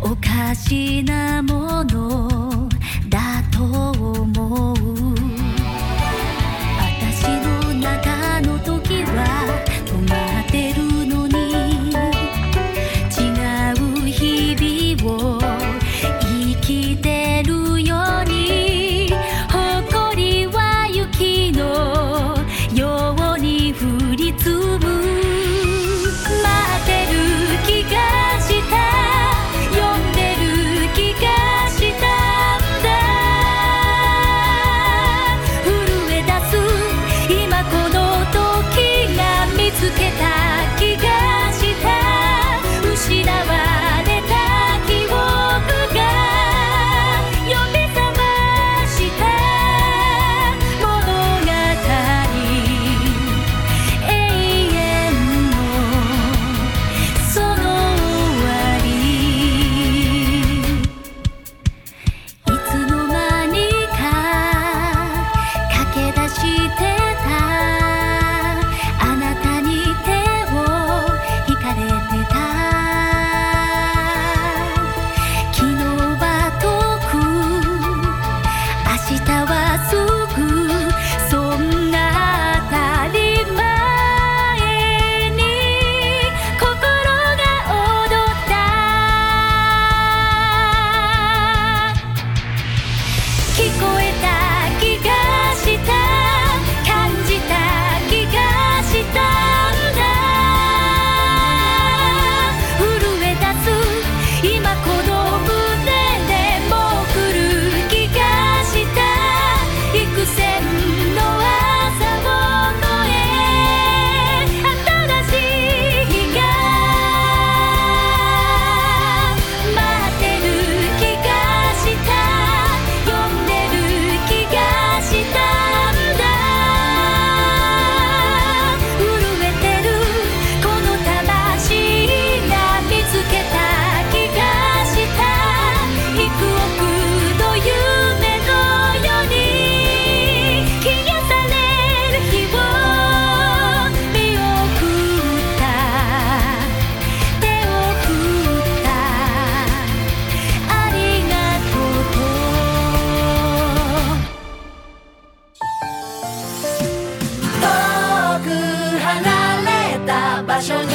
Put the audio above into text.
おかしなものだと思う。私の中の時は止まってるのに、違う日々を生きてるように、誇りは雪のように降り積む。待ってる気がした、呼んでる気がしたんだ。震え出す今この時が見つけた気がした。失われた記憶が呼び覚ました物語、永遠のその終わり。いつの間にか駆け出してたあなたに手を引かれてた。昨日は遠く、明日はすぐ、そんな当たり前に心が踊った。聞こえた気がした、感じた気がしたんだ。震え出す今この胸でもう来る気がした。幾千の朝を越え新しい日が待ってる気がした、呼んでる気がしたんだ。震えてるこの魂が見つけた気がした。幾億の夢のように癒される日を見送った、手を振った、ありがとうと。遠く離れた場所に